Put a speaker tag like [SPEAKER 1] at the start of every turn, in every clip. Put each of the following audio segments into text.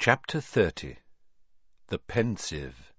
[SPEAKER 1] Chapter 30. The Pensieve.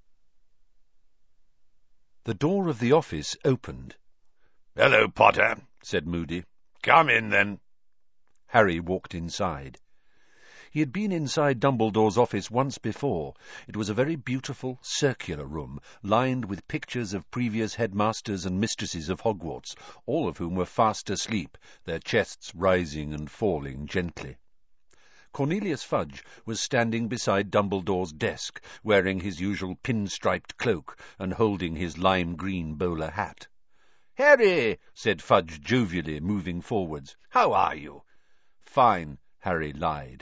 [SPEAKER 1] The door of the office opened.
[SPEAKER 2] "Hello, Potter,"
[SPEAKER 1] said Moody.
[SPEAKER 2] "Come in, then."
[SPEAKER 1] Harry walked inside. He had been inside Dumbledore's office once before. It was a very beautiful, circular room, lined with pictures of previous headmasters and mistresses of Hogwarts, all of whom were fast asleep, their chests rising and falling gently. Cornelius Fudge was standing beside Dumbledore's desk, wearing his usual pin-striped cloak and holding his lime-green bowler hat.
[SPEAKER 2] "Harry,"
[SPEAKER 1] said Fudge jovially, moving forwards.
[SPEAKER 2] "how are you?"
[SPEAKER 1] "Fine," Harry lied.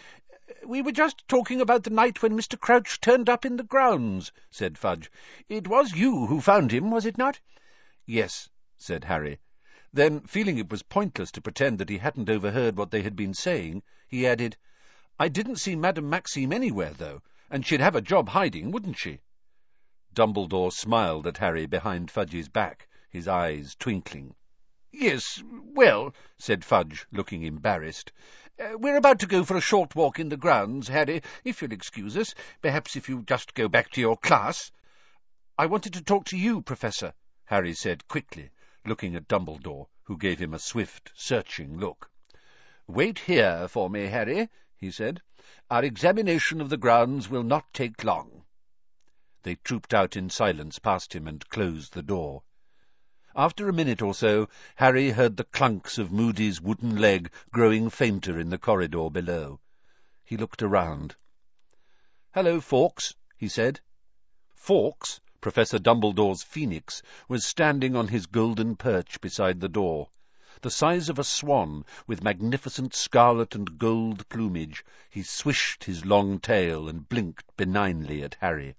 [SPEAKER 2] "We were just talking about the night when Mr. Crouch turned up in the grounds," said Fudge. "It was you who found him, was it not?"
[SPEAKER 1] "Yes," said Harry. Then, feeling it was pointless to pretend that he hadn't overheard what they had been saying, he added, "I didn't see Madame Maxime anywhere, though, and she'd have a job hiding, wouldn't she?" Dumbledore smiled at Harry behind Fudge's back, his eyes twinkling.
[SPEAKER 2] "Yes, well," said Fudge, looking embarrassed. "We're about to go for a short walk in the grounds, Harry, if you'll excuse us. Perhaps if you just go back to your class."
[SPEAKER 1] "I wanted to talk to you, Professor," Harry said quickly, looking at Dumbledore, who gave him a swift, searching look.
[SPEAKER 2] "Wait here for me, Harry," he said. "Our examination of the grounds will not take long."
[SPEAKER 1] They trooped out in silence past him and closed the door. After a minute or so, Harry heard the clunks of Moody's wooden leg growing fainter in the corridor below. He looked around. "Hello, Fawkes," he said. Fawkes, Professor Dumbledore's phoenix, was standing on his golden perch beside the door. The size of a swan, with magnificent scarlet and gold plumage, he swished his long tail and blinked benignly at Harry.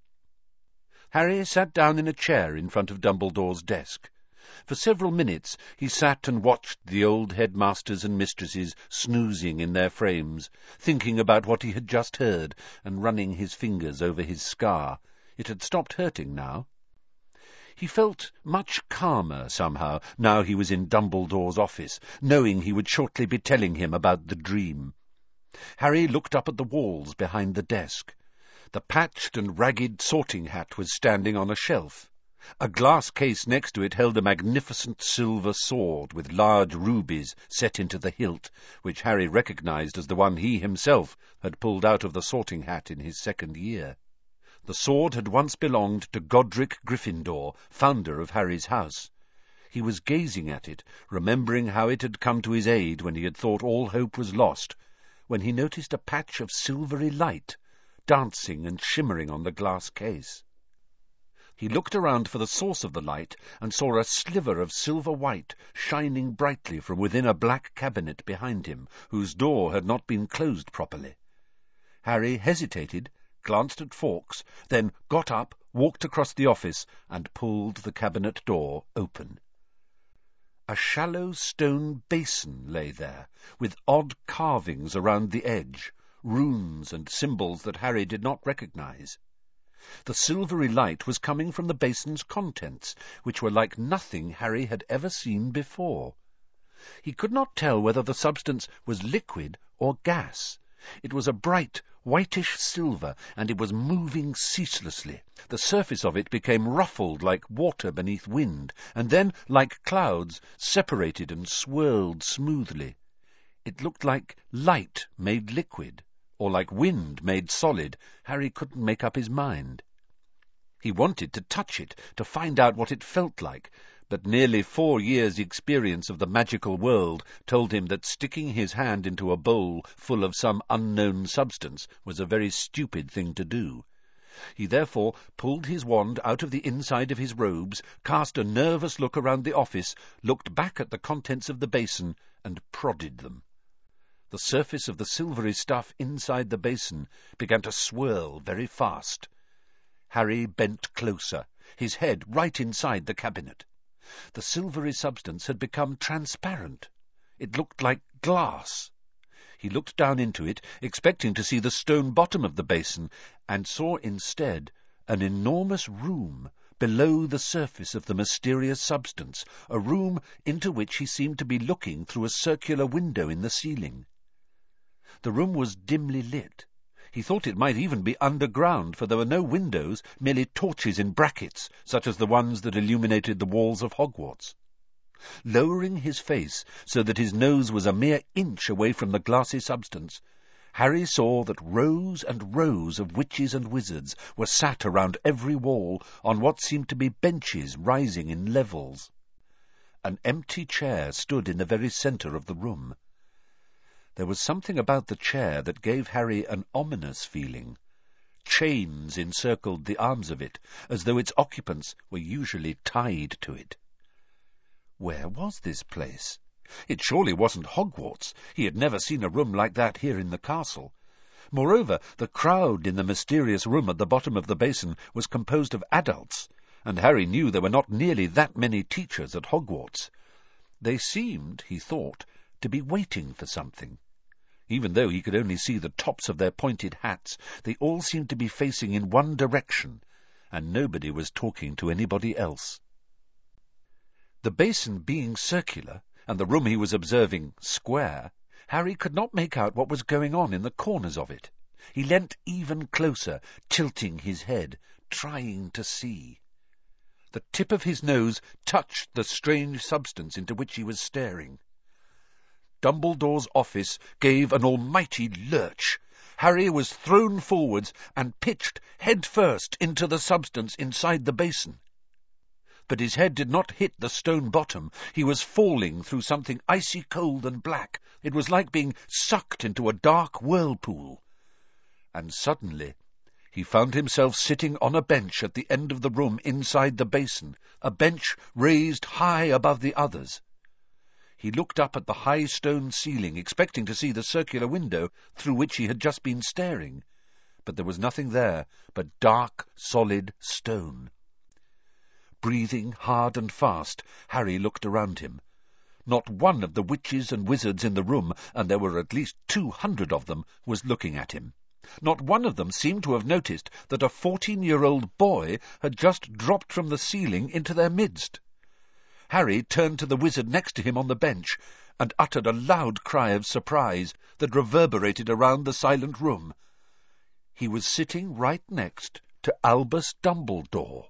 [SPEAKER 1] Harry sat down in a chair in front of Dumbledore's desk. For several minutes he sat and watched the old headmasters and mistresses snoozing in their frames, thinking about what he had just heard and running his fingers over his scar. It had stopped hurting now. He felt much calmer, somehow, now he was in Dumbledore's office, knowing he would shortly be telling him about the dream. Harry looked up at the walls behind the desk. The patched and ragged sorting hat was standing on a shelf. A glass case next to it held a magnificent silver sword with large rubies set into the hilt, which Harry recognized as the one he himself had pulled out of the sorting hat in his second year. The sword had once belonged to Godric Gryffindor, founder of Harry's house. He was gazing at it, remembering how it had come to his aid when he had thought all hope was lost, when he noticed a patch of silvery light dancing and shimmering on the glass case. He looked around for the source of the light and saw a sliver of silver white shining brightly from within a black cabinet behind him, whose door had not been closed properly. Harry hesitated, glanced at Fawkes, then got up, walked across the office, and pulled the cabinet door open. A shallow stone basin lay there, with odd carvings around the edge, runes and symbols that Harry did not recognize. The silvery light was coming from the basin's contents, which were like nothing Harry had ever seen before. He could not tell whether the substance was liquid or gas. It was a bright, whitish silver, and it was moving ceaselessly. The surface of it became ruffled like water beneath wind, and then, like clouds, separated and swirled smoothly. It looked like light made liquid, or like wind made solid. Harry couldn't make up his mind. He wanted to touch it, to find out what it felt like, but nearly 4 years' experience of the magical world told him that sticking his hand into a bowl full of some unknown substance was a very stupid thing to do. He therefore pulled his wand out of the inside of his robes, cast a nervous look around the office, looked back at the contents of the basin, and prodded them. The surface of the silvery stuff inside the basin began to swirl very fast. Harry bent closer, his head right inside the cabinet. The silvery substance had become transparent. It looked like glass. He looked down into it, expecting to see the stone bottom of the basin, and saw instead an enormous room below the surface of the mysterious substance, a room into which he seemed to be looking through a circular window in the ceiling. The room was dimly lit. He thought it might even be underground, for there were no windows, merely torches in brackets, such as the ones that illuminated the walls of Hogwarts. Lowering his face so that his nose was a mere inch away from the glassy substance, Harry saw that rows and rows of witches and wizards were sat around every wall on what seemed to be benches rising in levels. An empty chair stood in the very centre of the room. There was something about the chair that gave Harry an ominous feeling. Chains encircled the arms of it, as though its occupants were usually tied to it. Where was this place? It surely wasn't Hogwarts. He had never seen a room like that here in the castle. Moreover, the crowd in the mysterious room at the bottom of the basin was composed of adults, and Harry knew there were not nearly that many teachers at Hogwarts. They seemed, he thought, to be waiting for something. Even though he could only see the tops of their pointed hats, they all seemed to be facing in one direction, and nobody was talking to anybody else. The basin being circular, and the room he was observing square, Harry could not make out what was going on in the corners of it. He leant even closer, tilting his head, trying to see. The tip of his nose touched the strange substance into which he was staring. Dumbledore's office gave an almighty lurch. Harry was thrown forwards and pitched head first into the substance inside the basin. But his head did not hit the stone bottom. He was falling through something icy cold and black. It was like being sucked into a dark whirlpool. And suddenly he found himself sitting on a bench at the end of the room inside the basin, a bench raised high above the others. He looked up at the high stone ceiling, expecting to see the circular window through which he had just been staring. But there was nothing there but dark, solid stone. Breathing hard and fast, Harry looked around him. Not one of the witches and wizards in the room, and there were at least 200 of them, was looking at him. Not one of them seemed to have noticed that a 14-year-old boy had just dropped from the ceiling into their midst. Harry turned to the wizard next to him on the bench and uttered a loud cry of surprise that reverberated around the silent room. He was sitting right next to Albus Dumbledore.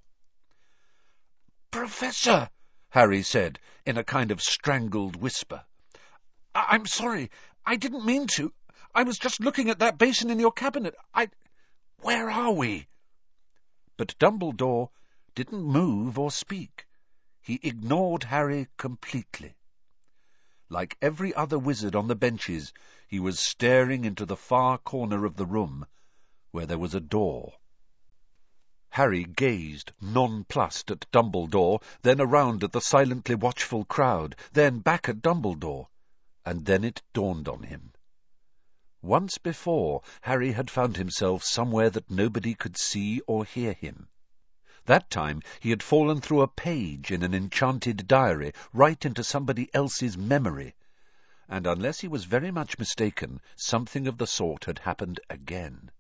[SPEAKER 1] "Professor," Harry said, in a kind of strangled whisper. I'm sorry. I didn't mean to. I was just looking at that basin in your cabinet. Where are we?" But Dumbledore didn't move or speak. He ignored Harry completely. Like every other wizard on the benches, he was staring into the far corner of the room, where there was a door. Harry gazed, nonplussed, at Dumbledore, then around at the silently watchful crowd, then back at Dumbledore, and then it dawned on him. Once before, Harry had found himself somewhere that nobody could see or hear him. That time he had fallen through a page in an enchanted diary, right into somebody else's memory, and unless he was very much mistaken, something of the sort had happened again.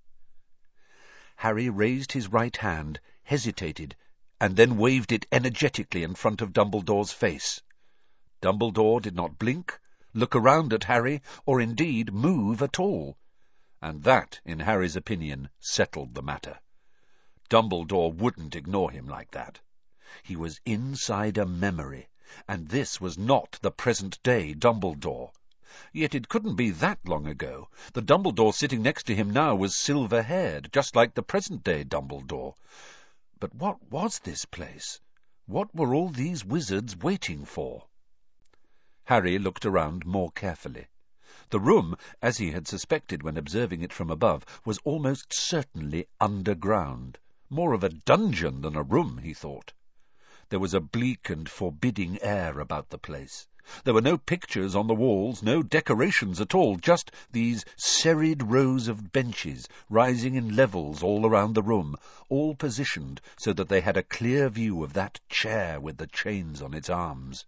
[SPEAKER 1] Harry raised his right hand, hesitated, and then waved it energetically in front of Dumbledore's face. Dumbledore did not blink, look around at Harry, or indeed move at all, and that, in Harry's opinion, settled the matter. Dumbledore wouldn't ignore him like that. He was inside a memory, and this was not the present-day Dumbledore. Yet it couldn't be that long ago. The Dumbledore sitting next to him now was silver-haired, just like the present-day Dumbledore. But what was this place? What were all these wizards waiting for? Harry looked around more carefully. The room, as he had suspected when observing it from above, was almost certainly underground. More of a dungeon than a room, he thought. There was a bleak and forbidding air about the place. There were no pictures on the walls, no decorations at all, just these serried rows of benches rising in levels all around the room, all positioned so that they had a clear view of that chair with the chains on its arms.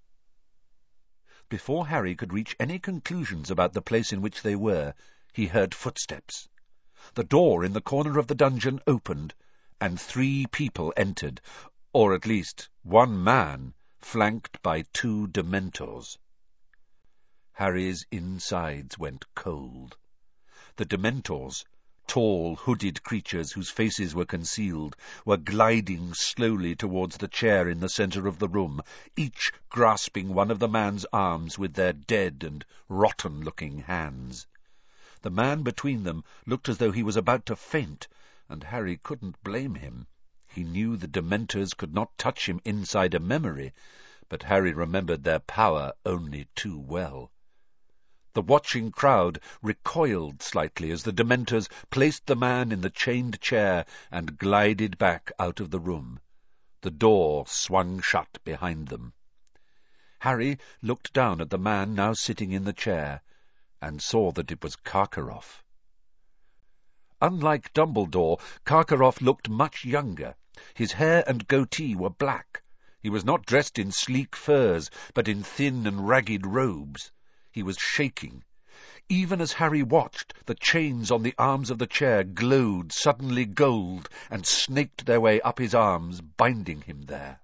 [SPEAKER 1] Before Harry could reach any conclusions about the place in which they were, he heard footsteps. The door in the corner of the dungeon opened, and 3 people entered, or at least 1 man, flanked by 2 Dementors. Harry's insides went cold. The Dementors, Tall, hooded creatures whose faces were concealed were gliding slowly towards the chair in the centre of the room, each grasping one of the man's arms with their dead and rotten-looking hands. The man between them looked as though he was about to faint, and Harry couldn't blame him. He knew the Dementors could not touch him inside a memory, but Harry remembered their power only too well. The watching crowd recoiled slightly as the Dementors placed the man in the chained chair and glided back out of the room. The door swung shut behind them. Harry looked down at the man now sitting in the chair and saw that it was Karkaroff. Unlike Dumbledore, Karkaroff looked much younger. His hair and goatee were black. He was not dressed in sleek furs, but in thin and ragged robes. He was shaking. Even as Harry watched, the chains on the arms of the chair glowed suddenly gold and snaked their way up his arms, binding him there.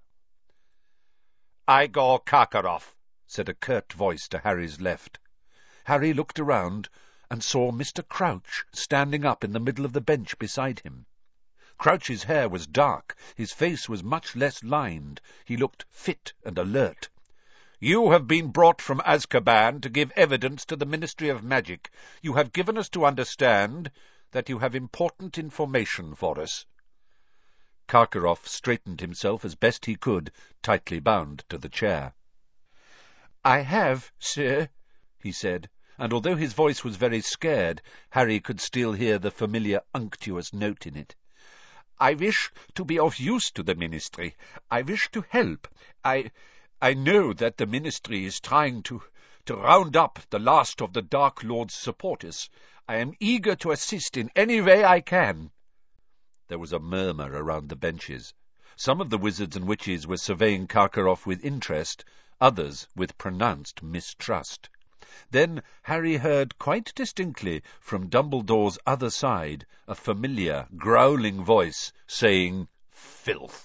[SPEAKER 2] "Igor Karkaroff,"
[SPEAKER 1] said a curt voice to Harry's left. Harry looked around and saw Mr. Crouch standing up in the middle of the bench beside him. Crouch's hair was dark, his face was much less lined, he looked fit and alert.
[SPEAKER 2] "You have been brought from Azkaban to give evidence to the Ministry of Magic. You have given us to understand that you have important information for us."
[SPEAKER 1] Karkaroff straightened himself as best he could, tightly bound to the chair.
[SPEAKER 2] "I have, sir," he said,
[SPEAKER 1] and although his voice was very scared, Harry could still hear the familiar unctuous note in it.
[SPEAKER 2] "I wish to be of use to the Ministry. I wish to help. I know that the Ministry is trying to round up the last of the Dark Lord's supporters. I am eager to assist in any way I can."
[SPEAKER 1] There was a murmur around the benches. Some of the wizards and witches were surveying Karkaroff with interest, others with pronounced mistrust. Then Harry heard quite distinctly from Dumbledore's other side a familiar, growling voice saying, "Filth."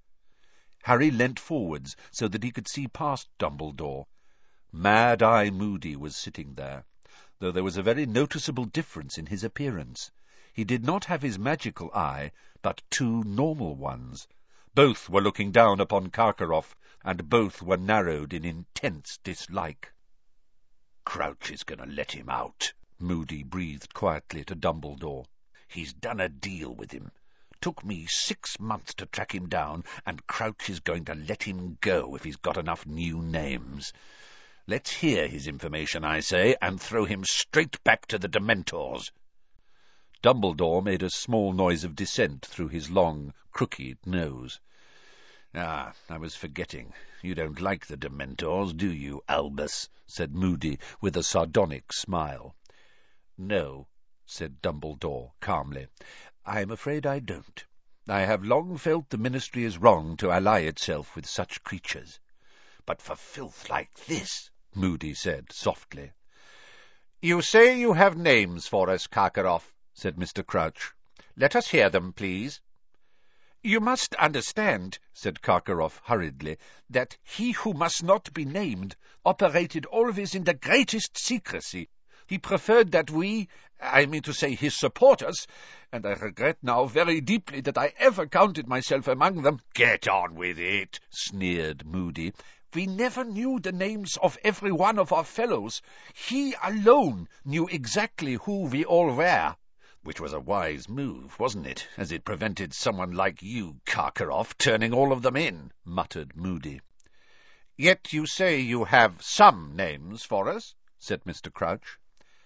[SPEAKER 1] Harry leant forwards so that he could see past Dumbledore. Mad-Eye Moody was sitting there, though there was a very noticeable difference in his appearance. He did not have his magical eye, but two normal ones. Both were looking down upon Karkaroff, and both were narrowed in intense dislike.
[SPEAKER 2] "Crouch is going to let him out,"
[SPEAKER 1] Moody breathed quietly to Dumbledore.
[SPEAKER 2] "He's done a deal with him. Took me 6 months to track him down, and Crouch is going to let him go if he's got enough new names. Let's hear his information, I say, and throw him straight back to the Dementors."
[SPEAKER 1] Dumbledore made a small noise of dissent through his long, crooked nose.
[SPEAKER 2] "I was forgetting. You don't like the Dementors, do you, Albus?" said Moody, with a sardonic smile.
[SPEAKER 1] "No," said Dumbledore calmly. "I'm afraid I don't. I have long felt the Ministry is wrong to ally itself with such creatures."
[SPEAKER 2] "But for filth like this,"
[SPEAKER 1] Moody said softly.
[SPEAKER 2] "You say you have names for us, Karkaroff," said Mr. Crouch. "Let us hear them, please." "You must understand," said Karkaroff hurriedly, "that he who must not be named operated always in the greatest secrecy. He preferred that we, I mean to say his supporters, and I regret now very deeply that I ever counted myself among them—"
[SPEAKER 1] "Get on with it," sneered Moody.
[SPEAKER 2] "We never knew the names of every one of our fellows. He alone knew exactly who we all were."
[SPEAKER 1] "Which was a wise move, wasn't it, as it prevented someone like you, Karkaroff, turning all of them in," muttered Moody.
[SPEAKER 2] "Yet you say you have some names for us," said Mr. Crouch.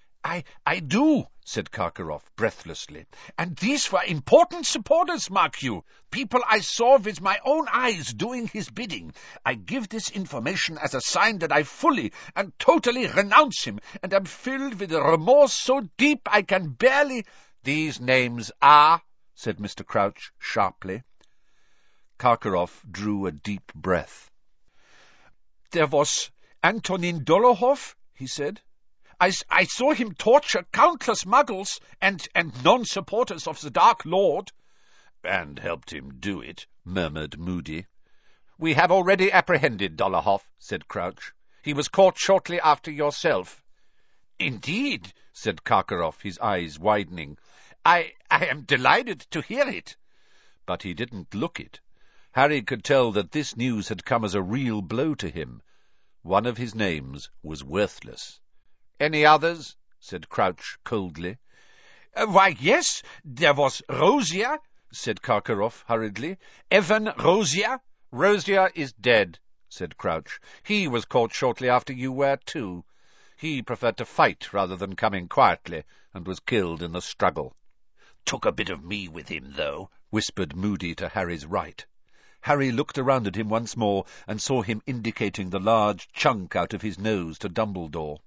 [SPEAKER 2] I do," said Karkaroff breathlessly. "And these were important supporters, mark you. People I saw with my own eyes doing his bidding. I give this information as a sign that I fully and totally renounce him, and am filled with a remorse so deep I can barely—" "These names are," said Mr. Crouch sharply.
[SPEAKER 1] Karkaroff drew a deep breath.
[SPEAKER 2] "There was Antonin Dolohov," he said. I saw him torture countless muggles and non-supporters of the Dark Lord."
[SPEAKER 1] "And helped him do it," murmured Moody.
[SPEAKER 2] "We have already apprehended Dolohov," said Crouch. "He was caught shortly after yourself." "Indeed," said Karkaroff, his eyes widening. I am delighted to hear it.
[SPEAKER 1] But he didn't look it. Harry could tell that this news had come as a real blow to him. One of his names was worthless.
[SPEAKER 2] Any others?
[SPEAKER 1] Said Crouch coldly.
[SPEAKER 2] Why, yes, there was Rosier, said Karkaroff hurriedly. Evan Rosier.
[SPEAKER 1] Rosier is dead, said Crouch. He was caught shortly after you were, too. He preferred to fight rather than come in quietly, and was killed in the struggle.
[SPEAKER 2] Took a bit of me with him, though,
[SPEAKER 1] whispered Moody to Harry's right. Harry looked around at him once more, and saw him indicating the large chunk out of his nose to Dumbledore.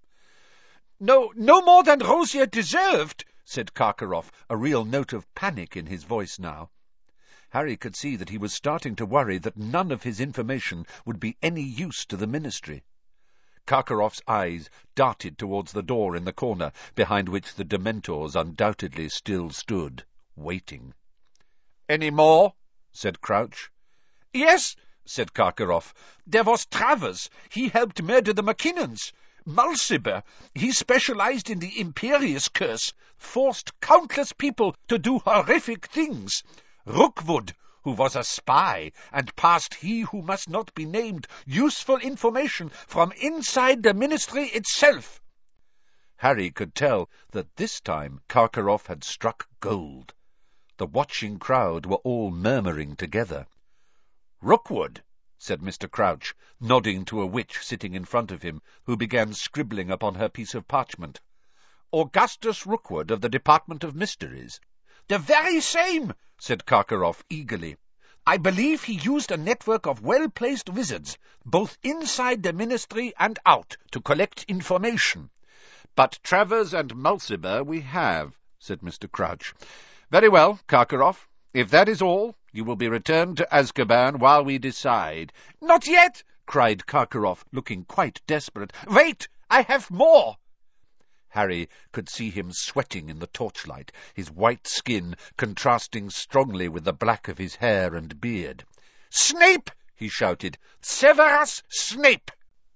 [SPEAKER 2] No more than Rosier deserved, said
[SPEAKER 1] Karkaroff, a real note of panic in his voice now. Harry could see that he was starting to worry that none of his information would be any use to the Ministry. Karkaroff's eyes darted towards the door in the corner, behind which the Dementors undoubtedly still stood, waiting.
[SPEAKER 2] "Any more?"
[SPEAKER 1] said Crouch.
[SPEAKER 2] "Yes," said Karkaroff. "There was Travers. He helped murder the Mackinnons. Mulciber, he specialized in the Imperius curse, forced countless people to do horrific things. Rookwood, who was a spy, and passed he who must not be named useful information from inside the Ministry itself."
[SPEAKER 1] Harry could tell that this time Karkaroff had struck gold. The watching crowd were all murmuring together. "Rookwood," said Mr. Crouch, nodding to a witch sitting in front of him, who began scribbling upon her piece of parchment. "Augustus Rookwood of the Department of Mysteries."
[SPEAKER 2] "The very same," said Karkaroff eagerly. "I believe he used a network of well-placed wizards, both inside the Ministry and out, to collect information."
[SPEAKER 1] "But Travers and Mulciber we have," said Mr. Crouch. "Very well, Karkaroff. If that is all, you will be returned to Azkaban while we decide."
[SPEAKER 2] "Not yet!"
[SPEAKER 1] cried Karkaroff, looking quite desperate.
[SPEAKER 2] "Wait! I have more!"
[SPEAKER 1] Harry could see him sweating in the torchlight, his white skin contrasting strongly with the black of his hair and beard.
[SPEAKER 2] "Snape!" he shouted. "Severus Snape!"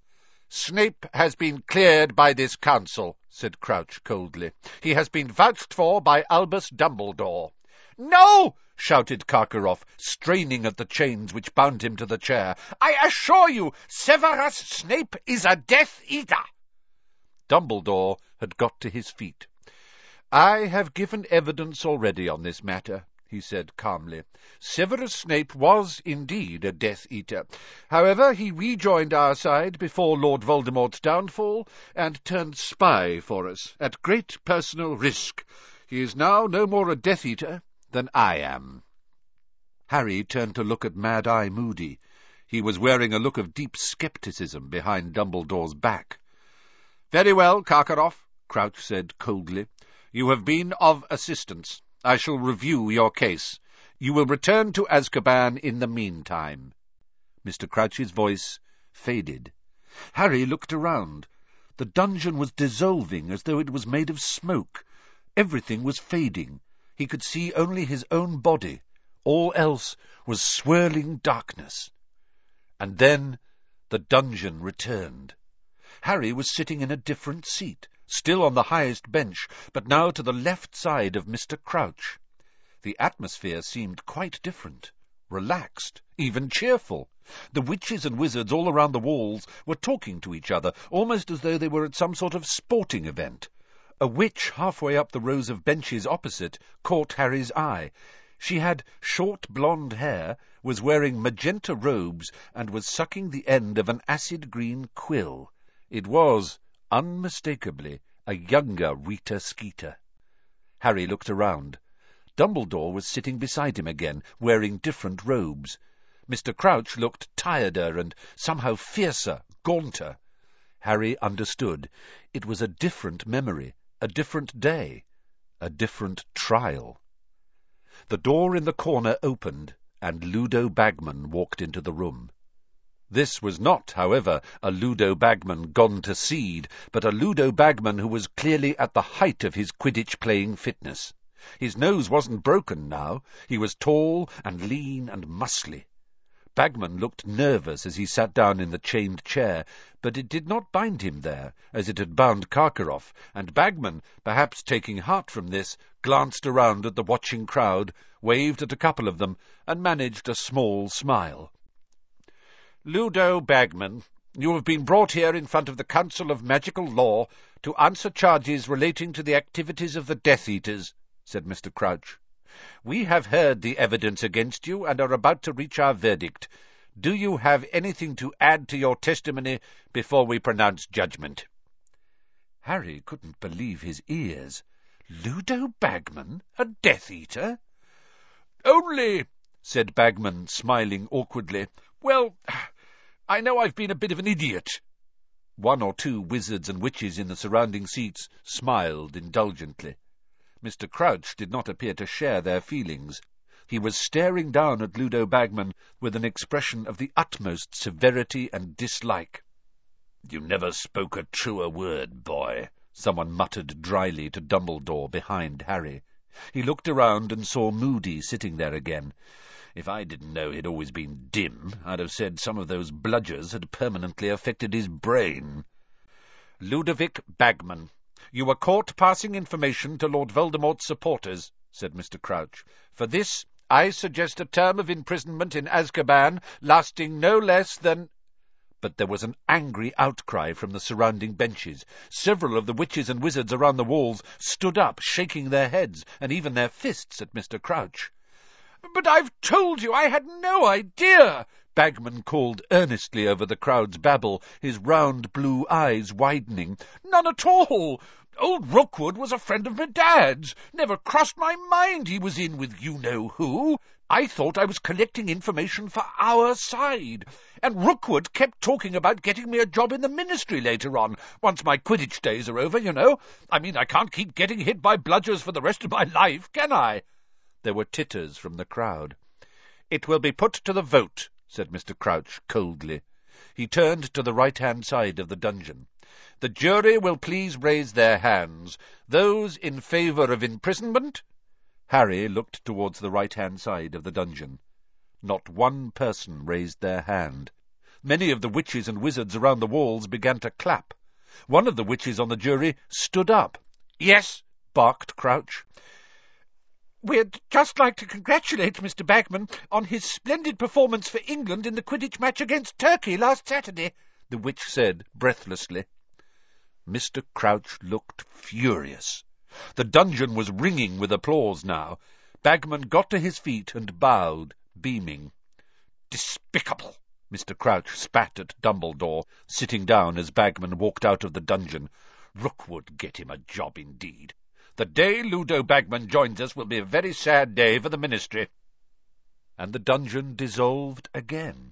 [SPEAKER 1] "Snape has been cleared by this council," said Crouch coldly. "He has been vouched for by Albus Dumbledore."
[SPEAKER 2] "No!"
[SPEAKER 1] shouted Karkaroff, straining at the chains which bound him to the chair.
[SPEAKER 2] "I assure you, Severus Snape is a Death Eater."
[SPEAKER 1] Dumbledore had got to his feet. "I have given evidence already on this matter," he said calmly. "Severus Snape was indeed a Death Eater. However, he rejoined our side before Lord Voldemort's downfall, and turned spy for us, at great personal risk. He is now no more a Death Eater than I am." Harry turned to look at Mad-Eye Moody. He was wearing a look of deep scepticism behind Dumbledore's back. "Very well, Karkaroff," Crouch said coldly. "You have been of assistance. I shall review your case. You will return to Azkaban in the meantime." Mr. Crouch's voice faded. Harry looked around. The dungeon was dissolving as though it was made of smoke. Everything was fading. He could see only his own body. All else was swirling darkness. And then the dungeon returned. Harry was sitting in a different seat, still on the highest bench, but now to the left side of Mr. Crouch. The atmosphere seemed quite different, relaxed, even cheerful. The witches and wizards all around the walls were talking to each other, almost as though they were at some sort of sporting event. A witch halfway up the rows of benches opposite caught Harry's eye. She had short blonde hair, was wearing magenta robes, and was sucking the end of an acid-green quill. It was, unmistakably, a younger Rita Skeeter. Harry looked around. Dumbledore was sitting beside him again, wearing different robes. Mr. Crouch looked tireder and somehow fiercer, gaunter. Harry understood. It was a different memory, a different day, a different trial. The door in the corner opened, and Ludo Bagman walked into the room. This was not, however, a Ludo Bagman gone to seed, but a Ludo Bagman who was clearly at the height of his Quidditch-playing fitness. His nose wasn't broken now. He was tall and lean and muscly. Bagman looked nervous as he sat down in the chained chair, but it did not bind him there, as it had bound Karkaroff, and Bagman, perhaps taking heart from this, glanced around at the watching crowd, waved at a couple of them, and managed a small smile.
[SPEAKER 2] "Ludo Bagman, you have been brought here in front of the Council of Magical Law to answer charges relating to the activities of the Death Eaters," said Mr. Crouch. "We have heard the evidence against you and are about to reach our verdict. Do you have anything to add to your testimony before we pronounce judgment?"
[SPEAKER 1] Harry couldn't believe his ears. Ludo Bagman, a Death Eater?
[SPEAKER 2] "Only," said Bagman, smiling awkwardly, "well, I know I've been a bit of an idiot."
[SPEAKER 1] One or two wizards and witches in the surrounding seats smiled indulgently. Mr. Crouch did not appear to share their feelings. He was staring down at Ludo Bagman with an expression of the utmost severity and dislike.
[SPEAKER 2] "You never spoke a truer word, boy,"
[SPEAKER 1] someone muttered dryly to Dumbledore behind Harry. He looked around and saw Moody sitting there again.
[SPEAKER 2] "If I didn't know he'd always been dim, I'd have said some of those bludgers had permanently affected his brain." "Ludovic Bagman, you were caught passing information to Lord Voldemort's supporters," said Mr. Crouch. "For this, I suggest a term of imprisonment in Azkaban lasting no less than—" But there was an angry outcry from the surrounding benches. Several of the witches and wizards around the walls stood up, shaking their heads and even their fists at Mr. Crouch. "But I've told you I had no idea," Bagman called earnestly over the crowd's babble, his round blue eyes widening. "None at all. Old Rookwood was a friend of my dad's. Never crossed my mind he was in with you-know-who. I thought I was collecting information for our side. And Rookwood kept talking about getting me a job in the ministry later on, once my Quidditch days are over, you know. I mean, I can't keep getting hit by bludgers for the rest of my life, can I?"
[SPEAKER 1] There were titters from the crowd.
[SPEAKER 2] "It will be put to the vote," said Mr. Crouch coldly. He turned to the right-hand side of the dungeon. "The jury will please raise their hands. Those in favour of imprisonment—"
[SPEAKER 1] Harry looked towards the right-hand side of the dungeon. Not one person raised their hand. Many of the witches and wizards around the walls began to clap. One of the witches on the jury stood up.
[SPEAKER 2] "Yes," barked Crouch. "We'd just like to congratulate Mr. Bagman on his splendid performance for England in the Quidditch match against Turkey last Saturday," the witch said breathlessly.
[SPEAKER 1] Mr. Crouch looked furious. The dungeon was ringing with applause now. Bagman got to his feet and bowed, beaming.
[SPEAKER 2] "Despicable!"
[SPEAKER 1] Mr. Crouch spat at Dumbledore, sitting down as Bagman walked out of the dungeon.
[SPEAKER 2] "Rookwood get him a job indeed. The day Ludo Bagman joins us will be a very sad day for the ministry."
[SPEAKER 1] And the dungeon dissolved again.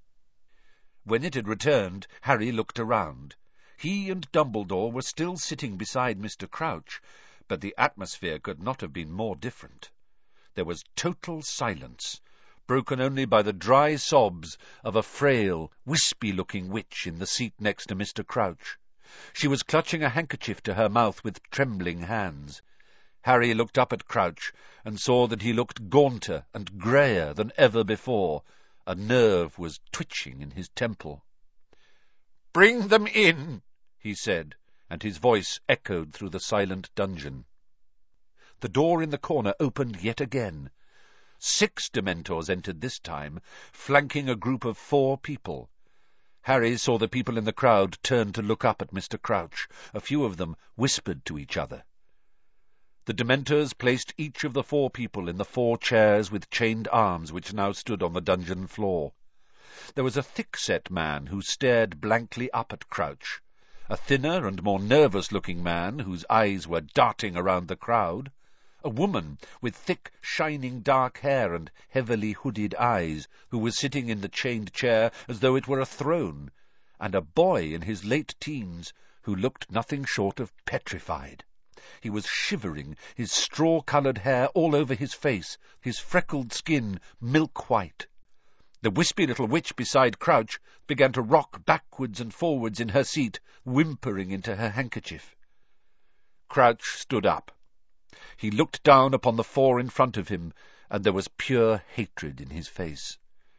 [SPEAKER 1] When it had returned, Harry looked around. He and Dumbledore were still sitting beside Mr. Crouch, but the atmosphere could not have been more different. There was total silence, broken only by the dry sobs of a frail, wispy-looking witch in the seat next to Mr. Crouch. She was clutching a handkerchief to her mouth with trembling hands. Harry looked up at Crouch and saw that he looked gaunter and greyer than ever before. A nerve was twitching in his temple.
[SPEAKER 2] "Bring them in," he said,
[SPEAKER 1] and his voice echoed through the silent dungeon. The door in the corner opened yet again. 6 Dementors entered this time, flanking a group of 4 people. Harry saw the people in the crowd turn to look up at Mr. Crouch. A few of them whispered to each other. The Dementors placed each of the 4 people in the 4 chairs with chained arms which now stood on the dungeon floor. There was a thick-set man who stared blankly up at Crouch, a thinner and more nervous-looking man whose eyes were darting around the crowd, a woman with thick, shining dark hair and heavily hooded eyes, who was sitting in the chained chair as though it were a throne, and a boy in his late teens who looked nothing short of petrified. He was shivering, his straw-coloured hair all over his face, his freckled skin milk-white. The wispy little witch beside Crouch began to rock backwards and forwards in her seat, whimpering into her handkerchief. Crouch stood up. He looked down upon the 4 in front of him, and there was pure hatred in his face.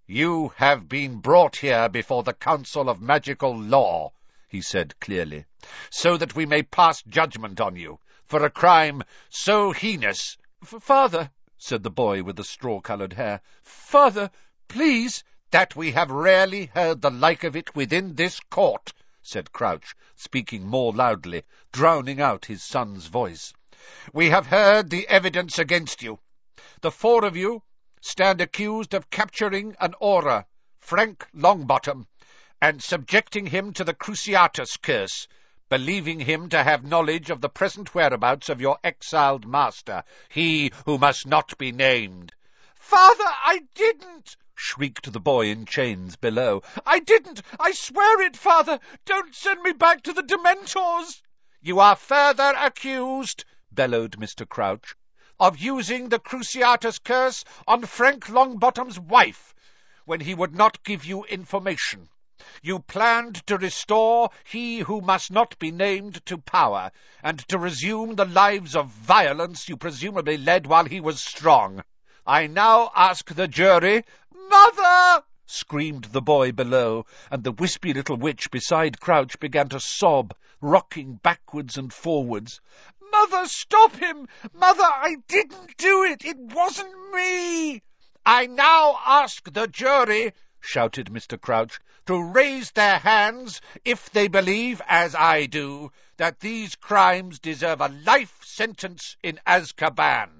[SPEAKER 2] "You have been brought here before the Council of Magical Law," he said clearly, "so that we may pass judgment on you for a crime so heinous."
[SPEAKER 1] "Father," said the boy with the straw-coloured hair, "Father, please."
[SPEAKER 2] "That we have rarely heard the like of it within this court," said Crouch, speaking more loudly, drowning out his son's voice. "We have heard the evidence against you. The 4 of you stand accused of capturing an Auror, Frank Longbottom, and subjecting him to the Cruciatus curse, believing him to have knowledge of the present whereabouts of your exiled master, he who must not be named."
[SPEAKER 1] "Father, I didn't!" shrieked the boy in chains below. "I didn't! I swear it, Father! Don't send me back to the Dementors!"
[SPEAKER 2] "You are further accused," bellowed Mr. Crouch, "of using the Cruciatus curse on Frank Longbottom's wife, when he would not give you information. You planned to restore he who must not be named to power, and to resume the lives of violence you presumably led while he was strong. I now ask the jury—"
[SPEAKER 1] "Mother!"
[SPEAKER 2] screamed the boy below, and the wispy little witch beside Crouch began to sob, rocking backwards and forwards.
[SPEAKER 1] "Mother, stop him! Mother, I didn't do it! It wasn't me!"
[SPEAKER 2] "I now ask the jury," shouted Mr. Crouch, "to raise their hands if they believe, as I do, that these crimes deserve a life sentence in Azkaban."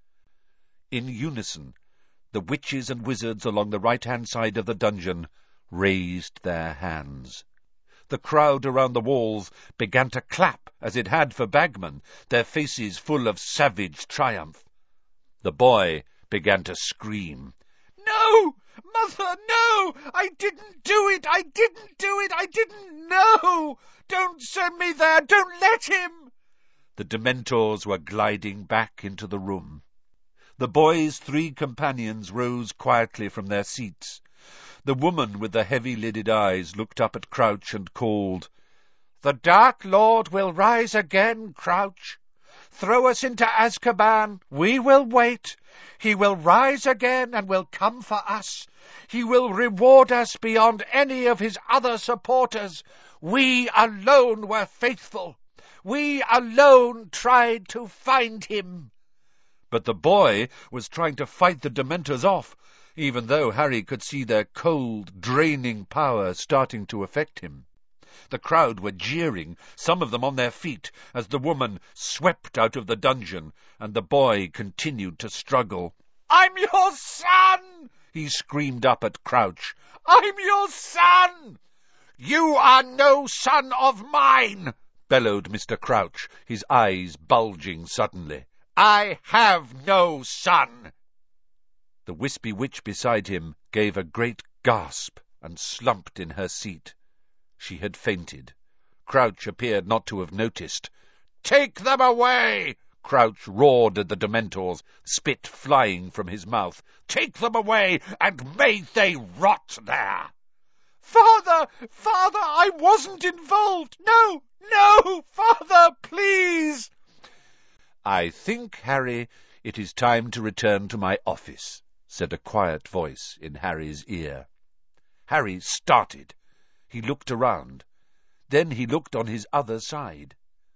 [SPEAKER 2] In unison, the witches and wizards along the right-hand side of the dungeon raised their hands. The crowd around the walls began to clap, as it had for Bagman, their faces full of savage triumph. The boy began to scream.
[SPEAKER 1] "No! Mother, no! I didn't do it! I didn't do it! I didn't know! Don't send me there! Don't let him!"
[SPEAKER 2] The Dementors were gliding back into the room. The boy's 3 companions rose quietly from their seats. The woman with the heavy-lidded eyes looked up at Crouch and called, "The Dark Lord will rise again, Crouch. Throw us into Azkaban. We will wait. He will rise again and will come for us. He will reward us beyond any of his other supporters. We alone were faithful. We alone tried to find him." But the boy was trying to fight the Dementors off, even though Harry could see their cold, draining power starting to affect him. The crowd were jeering, some of them on their feet, as the woman swept out of the dungeon, and the boy continued to struggle.
[SPEAKER 1] "I'm your son!"
[SPEAKER 2] he screamed up at Crouch.
[SPEAKER 1] "I'm your son!"
[SPEAKER 2] "You are no son of mine!" bellowed Mr. Crouch, his eyes bulging suddenly. "I have no son!" The wispy witch beside him gave a great gasp and slumped in her seat. She had fainted. Crouch appeared not to have noticed. "Take them away!" Crouch roared at the Dementors, spit flying from his mouth. "Take them away, and may they rot there!"
[SPEAKER 1] "Father! Father, I wasn't involved! No! No! Father, please!"
[SPEAKER 2] "I think, Harry, it is time to return to my office," said a quiet voice in Harry's ear. Harry started. He looked around. Then he looked on his other side.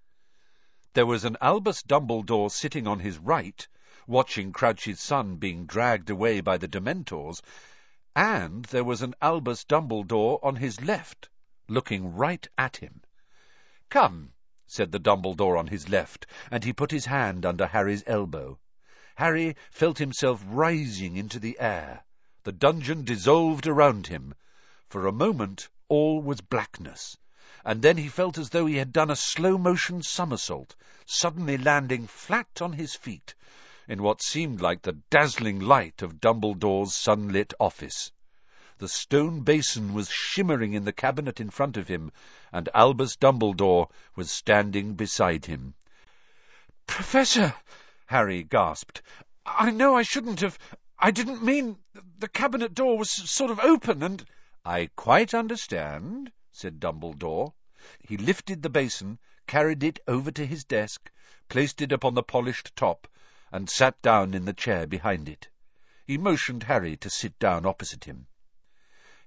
[SPEAKER 2] There was an Albus Dumbledore sitting on his right, watching Crouch's son being dragged away by the Dementors, and there was an Albus Dumbledore on his left, looking right at him. "Come," said the Dumbledore on his left, and he put his hand under Harry's elbow. Harry felt himself rising into the air. The dungeon dissolved around him. For a moment all was blackness, and then he felt as though he had done a slow-motion somersault, suddenly landing flat on his feet, in what seemed like the dazzling light of Dumbledore's sunlit office. The stone basin was shimmering in the cabinet in front of him, and Albus Dumbledore was standing beside him.
[SPEAKER 1] "Professor," Harry gasped, "I know I shouldn't have. I didn't mean. The cabinet door was sort of open, and—"
[SPEAKER 2] "I quite understand," said Dumbledore. He lifted the basin, carried it over to his desk, placed it upon the polished top, and sat down in the chair behind it. He motioned Harry to sit down opposite him.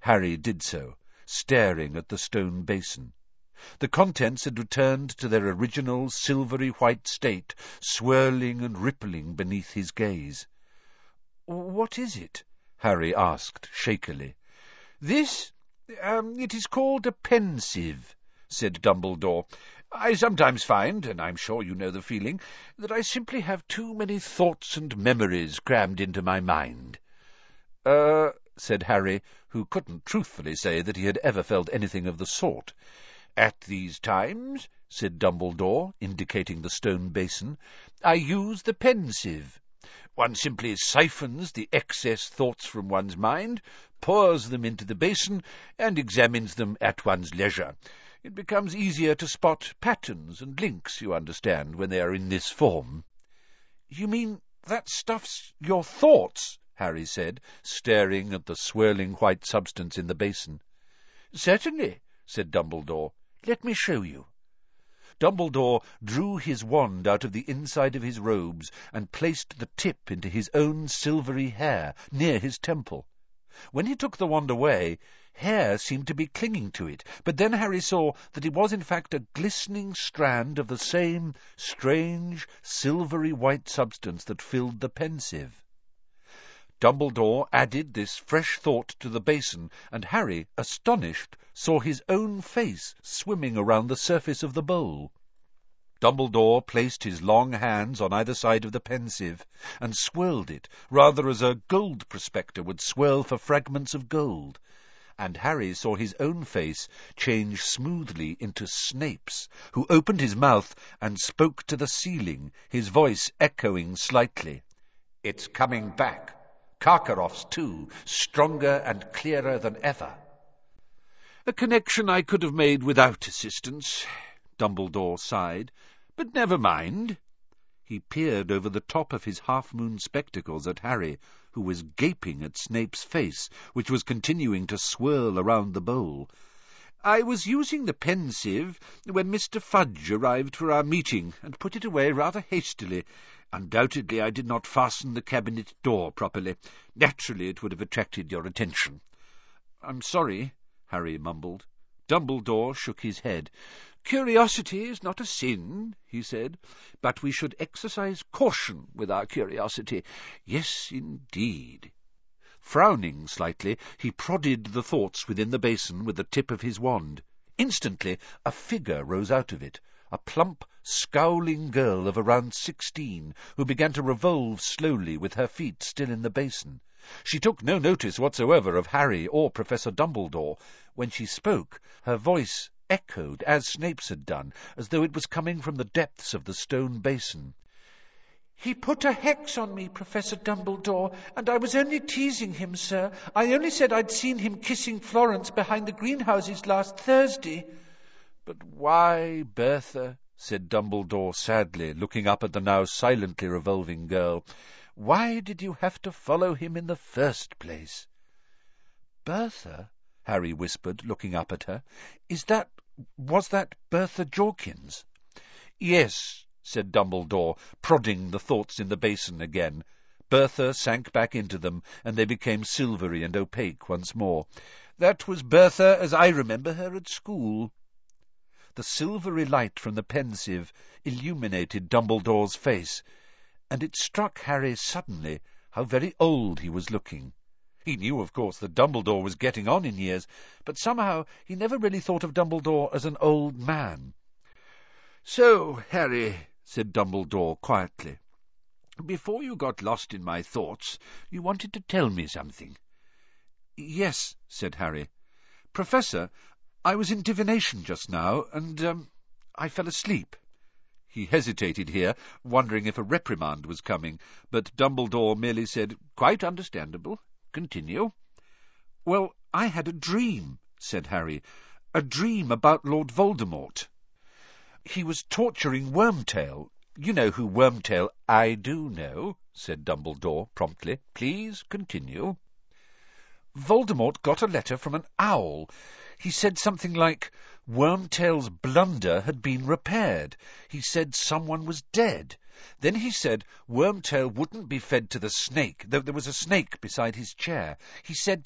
[SPEAKER 1] Harry did so, staring at the stone basin. The contents had returned to their original silvery white state, swirling and rippling beneath his gaze. "What is it?" Harry asked shakily.
[SPEAKER 2] "This? It is called a Pensieve," said Dumbledore. "I sometimes find, and I'm sure you know the feeling, that I simply have too many thoughts and memories crammed into my mind."
[SPEAKER 1] Said Harry, who couldn't truthfully say that he had ever felt anything of the sort.
[SPEAKER 2] "At these times," said Dumbledore, indicating the stone basin, "I use the Pensieve. One simply siphons the excess thoughts from one's mind, pours them into the basin, and examines them at one's leisure. It becomes easier to spot patterns and links, you understand, when they are in this form."
[SPEAKER 1] "You mean that stuff's your thoughts?" Harry said, staring at the swirling white substance in the basin.
[SPEAKER 2] "Certainly," said Dumbledore. "Let me show you."
[SPEAKER 1] Dumbledore drew his wand out of the inside of his robes and placed the tip into his own silvery hair near his temple. When he took the wand away, hair seemed to be clinging to it, but then Harry saw that it was in fact a glistening strand of the same strange, silvery white substance that filled the Pensieve. Dumbledore added this fresh thought to the basin, and Harry, astonished, saw his own face swimming around the surface of the bowl. Dumbledore placed his long hands on either side of the Pensieve and swirled it, rather as a gold prospector would swirl for fragments of gold, and Harry saw his own face change smoothly into Snape's, who opened his mouth and spoke to the ceiling, his voice echoing slightly.
[SPEAKER 2] "It's coming back. Karkaroff's too, stronger and clearer than ever."
[SPEAKER 1] "A connection I could have made without assistance," Dumbledore sighed. "But never mind." He peered over the top of his half-moon spectacles at Harry, who was gaping at Snape's face, which was continuing to swirl around the bowl. "I was using the Pensieve when Mr. Fudge arrived for our meeting, and put it away rather hastily. Undoubtedly I did not fasten the cabinet door properly. Naturally it would have attracted your attention." "I'm sorry," Harry mumbled. Dumbledore shook his head. "Curiosity is not a sin," he said, "but we should exercise caution with our curiosity. Yes, indeed." Frowning slightly, he prodded the thoughts within the basin with the tip of his wand. Instantly a figure rose out of it, a plump, scowling girl of around 16, who began to revolve slowly with her feet still in the basin. She took no notice whatsoever of Harry or Professor Dumbledore. When she spoke, her voice echoed, as Snape's had done, as though it was coming from the depths of the stone basin.
[SPEAKER 3] "He put a hex on me, Professor Dumbledore, and I was only teasing him, sir. I only said I'd seen him kissing Florence behind the greenhouses last Thursday."
[SPEAKER 1] "But why, Bertha," said Dumbledore sadly, looking up at the now silently revolving girl, "why did you have to follow him in the first place?" "Bertha?" Harry whispered, looking up at her. Was that Bertha Jorkins?" "Yes," said Dumbledore, prodding the thoughts in the basin again. Bertha sank back into them, and they became silvery and opaque once more. "That was Bertha as I remember her at school." The silvery light from the Pensieve illuminated Dumbledore's face, and it struck Harry suddenly how very old he was looking. He knew, of course, that Dumbledore was getting on in years, but somehow he never really thought of Dumbledore as an old man. "So, Harry," said Dumbledore quietly, "before you got lost in my thoughts, you wanted to tell me something." "Yes," said Harry. "Professor, I was in divination just now, and, I fell asleep." He hesitated here, wondering if a reprimand was coming, but Dumbledore merely said, "Quite understandable. Continue." "Well, I had a dream," said Harry. "A dream about Lord Voldemort. He was torturing Wormtail. You know who Wormtail—" "I do know," said Dumbledore promptly. "Please continue." "Voldemort got a letter from an owl. He said something like, Wormtail's blunder had been repaired. He said someone was dead. Then he said Wormtail wouldn't be fed to the snake, though there was a snake beside his chair. He said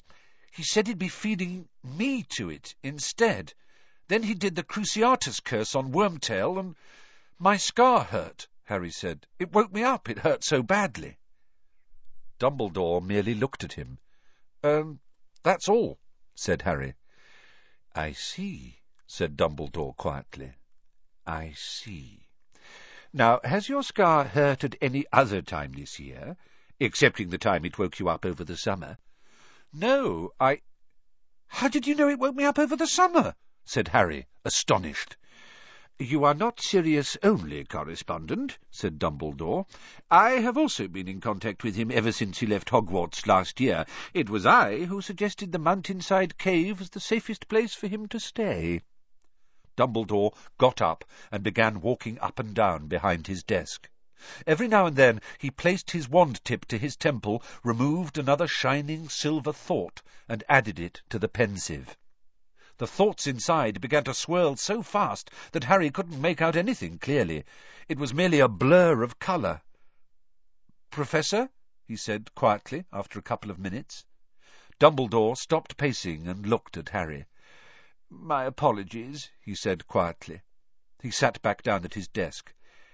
[SPEAKER 2] He said he'd be feeding me to it instead. Then he did the Cruciatus curse on Wormtail, and my scar hurt, Harry said. It woke me up. It hurt so badly.
[SPEAKER 1] Dumbledore merely looked at him.
[SPEAKER 2] That's all,
[SPEAKER 1] said Harry. I see, said Dumbledore quietly. I see. Now, has your scar hurt at any other time this year, excepting the time it woke you up over the summer?
[SPEAKER 2] No, How did you know it woke me up over the summer? Said Harry, astonished.
[SPEAKER 1] You are not Sirius only correspondent, said Dumbledore. I have also been in contact with him ever since he left Hogwarts last year. It was I who suggested the mountainside cave as the safest place for him to stay.
[SPEAKER 2] Dumbledore got up and began walking up and down behind his desk. Every now and then he placed his wand tip to his temple, removed another shining silver thought, and added it to the pensieve. The thoughts inside began to swirl so fast that Harry couldn't make out anything clearly. It was merely a blur of colour. "Professor?" he said quietly after a couple of minutes. Dumbledore stopped pacing and looked at Harry. "My apologies," he said quietly. He sat back down at his desk.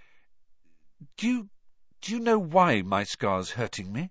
[SPEAKER 2] Do you know why my scar's hurting me?"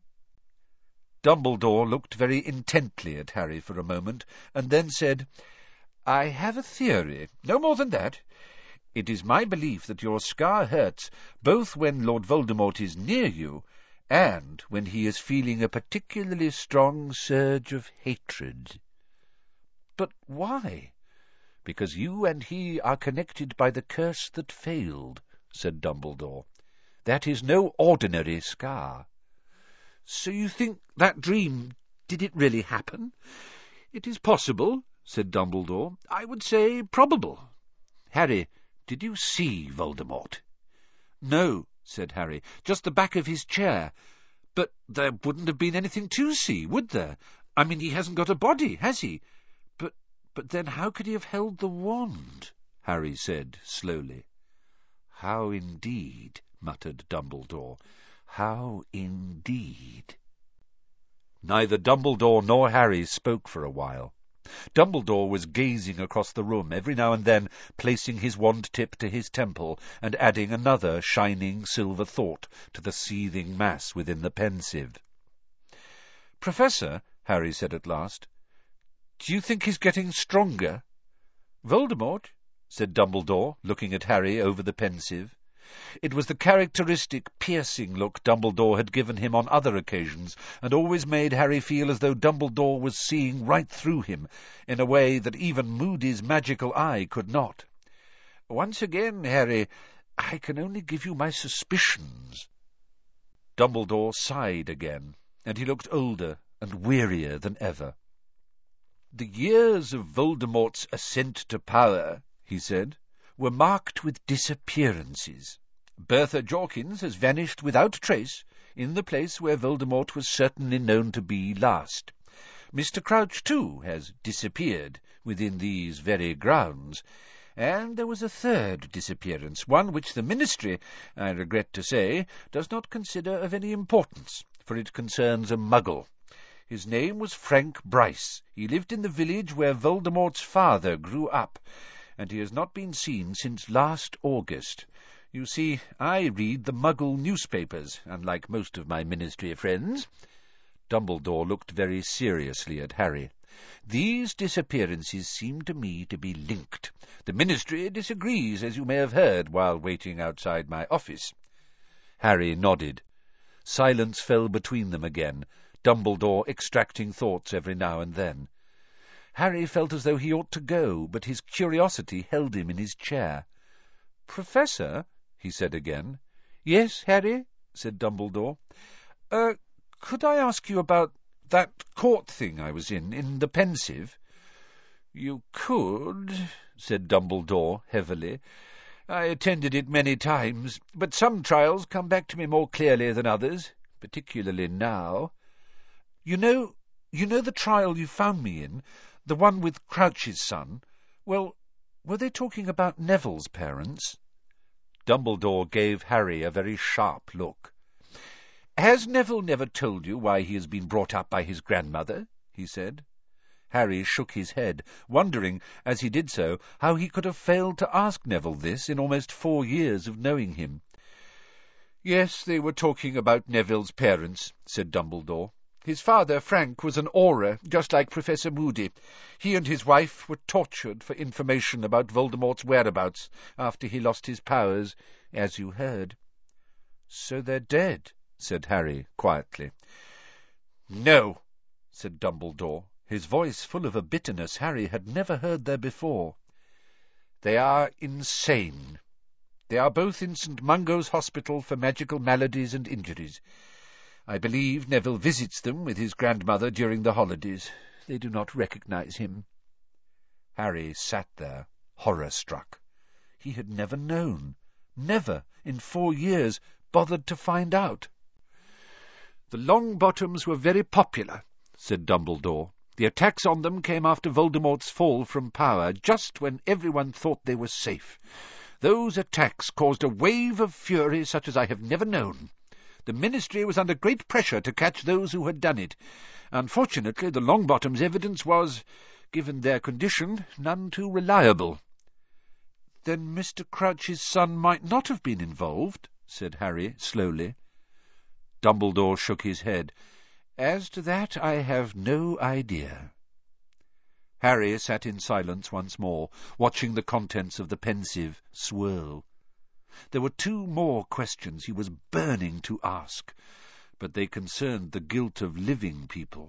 [SPEAKER 2] Dumbledore looked very intently at Harry for a moment, and then said, "I have a theory, no more than that. It is my belief that your scar hurts both when Lord Voldemort is near you and when he is feeling a particularly strong surge of hatred." "But why?" "Because you and he are connected by the curse that failed," said Dumbledore. "That is no ordinary scar." "So you think that dream, did it really happen?" "It is possible," said Dumbledore. "I would say probable. Harry, did you see Voldemort?" "No," said Harry, "just the back of his chair. But there wouldn't have been anything to see, would there? I mean, he hasn't got a body, has he? But then how could he have held the wand?" Harry said slowly. "How indeed," muttered Dumbledore. "How indeed." Neither Dumbledore nor Harry spoke for a while. Dumbledore was gazing across the room, every now and then placing his wand tip to his temple and adding another shining silver thought to the seething mass within the pensieve. "Professor," Harry said at last, "do you think he's getting stronger?" "Voldemort?" said Dumbledore, looking at Harry over the pensieve. It was the characteristic piercing look Dumbledore had given him on other occasions, and always made Harry feel as though Dumbledore was seeing right through him, in a way that even Moody's magical eye could not. "Once again, Harry, I can only give you my suspicions." Dumbledore sighed again, and he looked older and wearier than ever. "The years of Voldemort's ascent to power," he said, "were marked with disappearances. Bertha Jorkins has vanished without trace in the place where Voldemort was certainly known to be last. Mr. Crouch, too, has disappeared within these very grounds. And there was a third disappearance, one which the Ministry, I regret to say, does not consider of any importance, for it concerns a Muggle. His name was Frank Bryce. He lived in the village where Voldemort's father grew up, and he has not been seen since last August. You see, I read the Muggle newspapers, unlike most of my Ministry friends." Dumbledore looked very seriously at Harry. "These disappearances seem to me to be linked. The Ministry disagrees, as you may have heard while waiting outside my office." Harry nodded. Silence fell between them again, Dumbledore extracting thoughts every now and then. Harry felt as though he ought to go, but his curiosity held him in his chair. "Professor," he said again. "Yes, Harry?" said Dumbledore. "Could I ask you about that court thing I was in the pensieve?" "You could," said Dumbledore heavily. "I attended it many times, but some trials come back to me more clearly than others, particularly now. You know the trial you found me in, the one with Crouch's son? Well, were they talking about Neville's parents?" Dumbledore gave Harry a very sharp look. "Has Neville never told you why he has been brought up by his grandmother?" he said.
[SPEAKER 1] Harry shook his head, wondering, as he did so, how he could have failed to ask Neville this in almost 4 years of knowing him.
[SPEAKER 2] "Yes, they were talking about Neville's parents," said Dumbledore. "His father, Frank, was an Auror, just like Professor Moody. He and his wife were tortured for information about Voldemort's whereabouts after he lost his powers, as you heard."
[SPEAKER 1] "So they're dead," said Harry quietly.
[SPEAKER 2] "No,"
[SPEAKER 1] said Dumbledore, his voice full of a bitterness Harry had never heard there before.
[SPEAKER 2] "They are insane. They are both in St. Mungo's Hospital for Magical Maladies and Injuries. I believe Neville visits them with his grandmother during the holidays. They do not recognize him."
[SPEAKER 1] Harry sat there, horror-struck. He had never known, never, in 4 years, bothered to find out.
[SPEAKER 2] "The Longbottoms were very popular," said Dumbledore. "The attacks on them came after Voldemort's fall from power, just when everyone thought they were safe. Those attacks caused a wave of fury such as I have never known. The Ministry was under great pressure to catch those who had done it. Unfortunately, the Longbottoms' evidence was, given their condition, none too reliable."
[SPEAKER 1] "Then Mr. Crouch's son might not have been involved," said Harry slowly.
[SPEAKER 2] Dumbledore shook his head. "As to that, I have no idea."
[SPEAKER 1] Harry sat in silence once more, watching the contents of the Pensieve swirl. There were 2 more questions he was burning to ask, but they concerned the guilt of living people.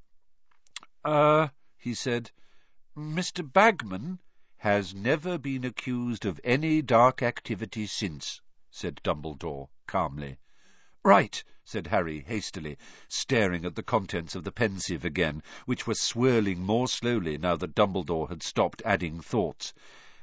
[SPEAKER 2] He said,
[SPEAKER 1] "Mr. Bagman
[SPEAKER 2] has never been accused of any dark activity since," said Dumbledore calmly.
[SPEAKER 1] "Right," said Harry hastily, staring at the contents of the Pensieve again, which were swirling more slowly now that Dumbledore had stopped adding thoughts.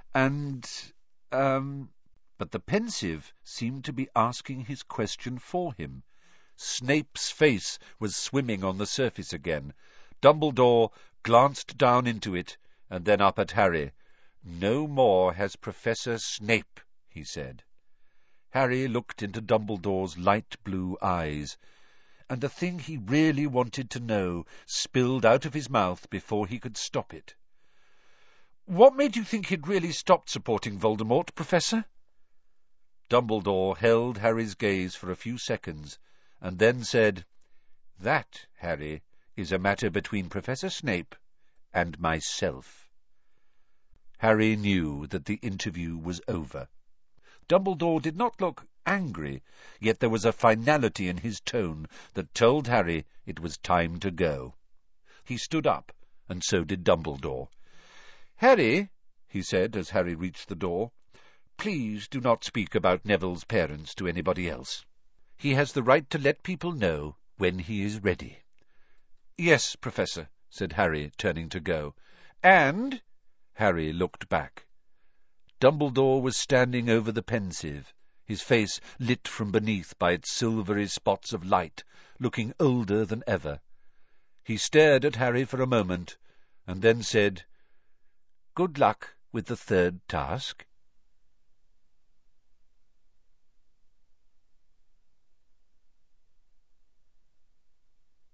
[SPEAKER 1] But the Pensieve seemed to be asking his question for him. Snape's face was swimming on the surface again. Dumbledore glanced down into it, and then up at Harry. "No more has Professor Snape," he said. Harry looked into Dumbledore's light blue eyes, and the thing he really wanted to know spilled out of his mouth before he could stop it. "What made you think he'd really stopped supporting Voldemort, Professor?" Dumbledore held Harry's gaze for a few seconds, and then said, "That, Harry, is a matter between Professor Snape and myself." Harry knew that the interview was over. Dumbledore did not look angry, yet there was a finality in his tone that told Harry it was time to go. He stood up, and so did Dumbledore. "Harry," he said as Harry reached the door, "please do not speak about Neville's parents to anybody else. He has the right to let people know when he is ready." "Yes, Professor," said Harry, turning to go. "And—" Harry looked back. Dumbledore was standing over the Pensieve, his face lit from beneath by its silvery spots of light, looking older than ever. He stared at Harry for a moment, and then said, "Good luck with the 3rd task."